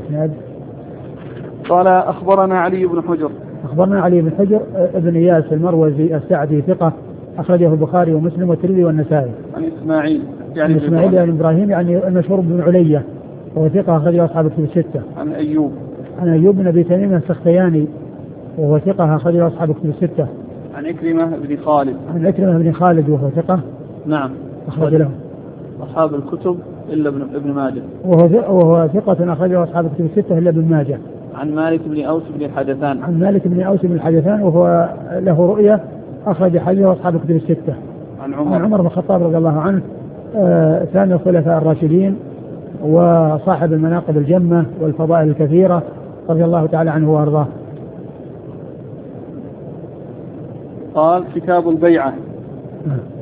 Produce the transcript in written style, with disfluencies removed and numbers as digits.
الإسناد. قال أخبرنا علي بن حجر. أخبرنا علي بن حجر ابن إياس المروزي السعدي ثقة أخرجه البخاري ومسلم والترمذي والنسائي. عن إسماعيل يعني إسماعيل بن إبراهيم يعني المشهور بن علية وهو ثقة أخرجه أصحاب الكتب الستة. عن أيوب بن أبي تميم السختياني وهو ثقة أخرجه أصحاب الكتب الستة. عن عكرمة بن خالد وهو ثقة. نعم. أخرج له أصحاب الكتب إلا ابن ماجه. وهو ثقة أخرجه أصحاب الكتب الستة إلا ابن ماجه. عن مالك بن أوس بن الحدثان. وهو له رؤية أخرج حديثه أصحاب الكتب الستة. عن عمر بن الخطاب رضي الله عنه ثاني الخلفاء الراشدين وصاحب المناقب الجمة والفضائل الكثيرة رضي الله تعالى عنه وأرضاه. قال كتاب البيعة.